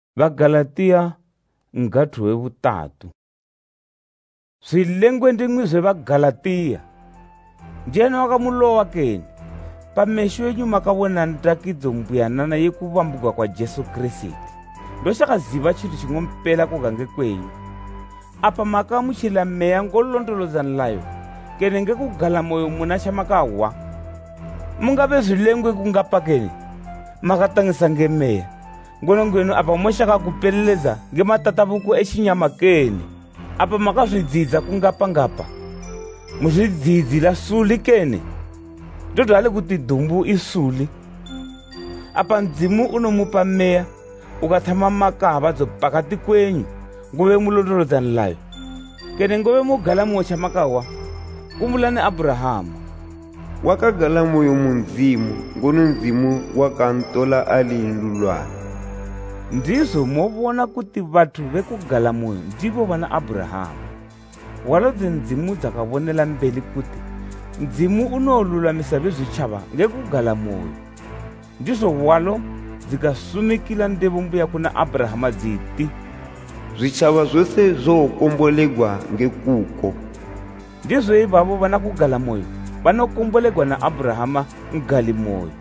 Vagalatiya ngathu wevutatu. Swilengwendingwi zwe Vagalatiya njeni wakamulowa keni pamesho yenyu makavona ntakidzo mbuyanana yekuvambuka kwa Jesu Kristu ndoshakaziva chinthu ching'ompela kugange kwenyu apa makamuchila meya ngolondolozana layo kene ngekugala moyo muna chamakawa mungave zwilengwe kungapa keni makatangisa ngemeya ngonongwenu apa moshaka kupeleleza ngematatavuko echinyama keni apa makazvidzidza kungapa muzvidzidzila suli kene ndodhale kuti dhumbu isuli apa ndzimu unomupa meya ukathama makavadzo pakati kwenyu ngove mulondolodzana layo kene ngove mugala moyo chamakawa kumbulani Abrahamu wakagala moyo munzimu ngono nzimu wakantola ali nlulwana. Ndizvo movona kuti vathu vekugala moyo ndivo vana Abrahamu walodze ndzimu dzakavonela mbeli kuti ndzimu unolulamisa vezvichava ngekugala moyo ndizvo walo dzikasumikila ndevombuya kuna Abrahama dziti zvichava zvose zvokombolegwa ngekuko. Ndizvo ivavo vana kugala moyo vanokombolegwa na Abrahama ngali moyo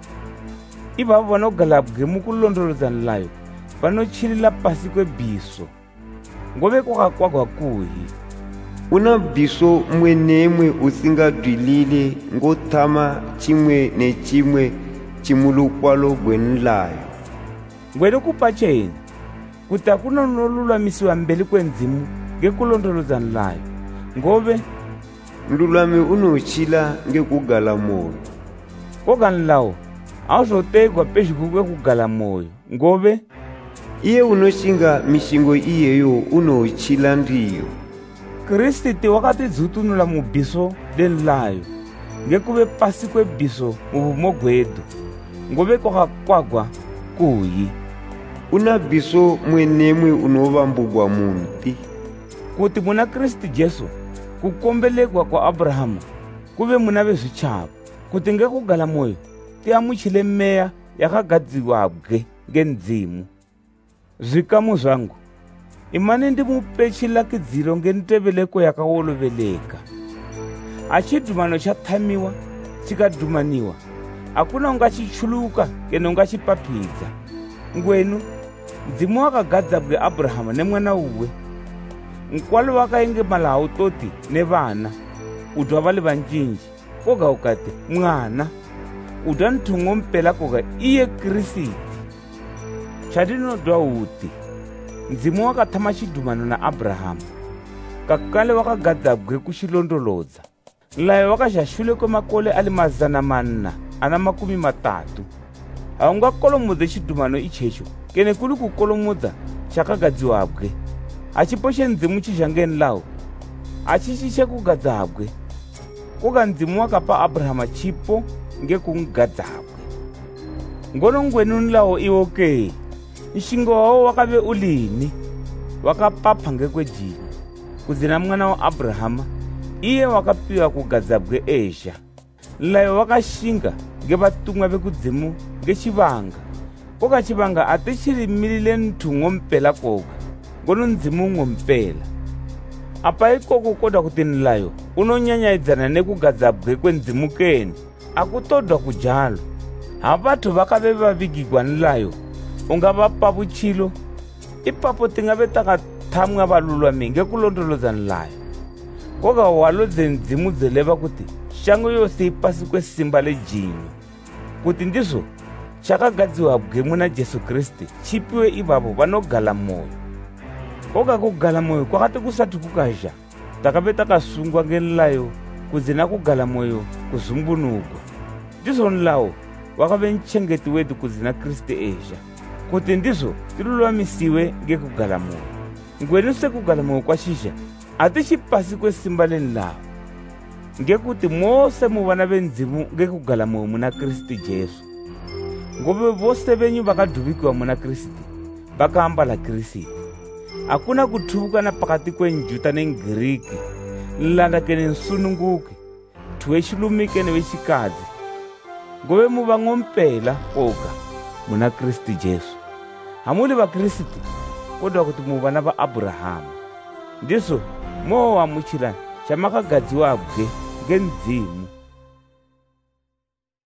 ivavo vanogala bwemukulondolodzana layo vanochilila pasi kwebhiso ngove kwakakwagwa kuhi una bhiso mwenemwe usingadwilile ngotama chimwe nechimwe chimulukwalo gwenlayo ngwene kupa cheni kuti akuna nolulamisiwa mbeli kwenzimu ngekulondolodzana layo ngove ndulami unochila ngekugala moyo kogani lawo auzotegwa pezhiku kwekugala moyo ngove iye unoshinga mishingo iyeyo unochila ndiyo. Kristu wakatidzutunula mubhiso lenlayo ngekuve pasi kwebhiso muvumo gwedu ngove kwakakwagwa kuyi una bhiso mwenemwe unovambugwa munti kuti muna Kristu Jesu kukombelegwa kwa Abrahamu kuve muna vezvichava kuti ngekugala moyo tiamuchile meya yakagadziwabwe ngenzimu. Zvikamu zvangu imani ndimupe chilakidziro ngenteveleko yakawoloveleka achidhumano chathamiwa chikadhumaniwa hakuna ungachichuluka kene ungachipapidza ngwenu ndzimu wakagadzabwe Abrahamu nemwana uwe nkwalo wakainge malawu toti nevana udwa vale vanjinji koga ukati mwana udwa nthungo mpela koga iye Kristu chadinodwa uti ndzimu wakathama chidhumano na Abrahamu kakale wakagadzabwe kuchilondolodza layo wakazhashule kwemakole ali 430 haungakolomodze chidhumano ichecho kene kuli kukolomodza chakagadziwabwe achiposhe ndzimu chizhangeni lawo achichiche kugadzabwe koga ndzimu wakapa Abrahamu chipo ngekungadzabwe ngono ngwenu lawo iwo ke nshingo wawo wakave ulini wakapapha ngekwejini kuzina mwana wa Abrahama iye wakapiwa kugadzabwe esha layo wakashinga ngevatumwa vekudzimu ngechivanga koga chivanga atichilimilile nthungo mpela koga ngono ndzimu ng'ompela apa ikoko koda kuti nlayo unonyanyaidzana nekugadzabwe kwendzimu keni akutodwa kujalo havathu vakave vavigigwa nlayo ungavapa vuchilo ipapo tingave takathamwa valulwami ngekulondolodzana layo koga walodze ndzimu dzeleva kuti shango yose ipasi kwesimba lejinyo kuti ndizvo chakagadziwabwe muna Jesu Kristu chipiwe ivavo vanogala moyo koga kugala moyo kwakati kusati kukazha takave takasungwa ngenlayo kuzina kugala moyo kuzumbunugwa ndizvo nlawo wakave nchengeti wedu kuzina Kristu esha kuti ndizvo tilulwamisiwe ngekugala moyo ngwenu sekugala moyo kwashizha hatichipasi kwesimba lenlawo ngekuti mose muvana venzimu ngekugala moyo muna Kristu Jesu ngove vose venyu vakadhuvikiwa muna Kristu vakaambala Kristu hakuna kuthuvukana pakati kwenjuta nengiriki nlanda kene nsununguki thuwechilumike nevechikadzi ngove muva ng'ompela koga muna Kristu Jesu hamuli va Kristu kodwa kuti muvana vaAbhurahama. Ndiso mowamuchira chamakagadziwabwe ngenzimu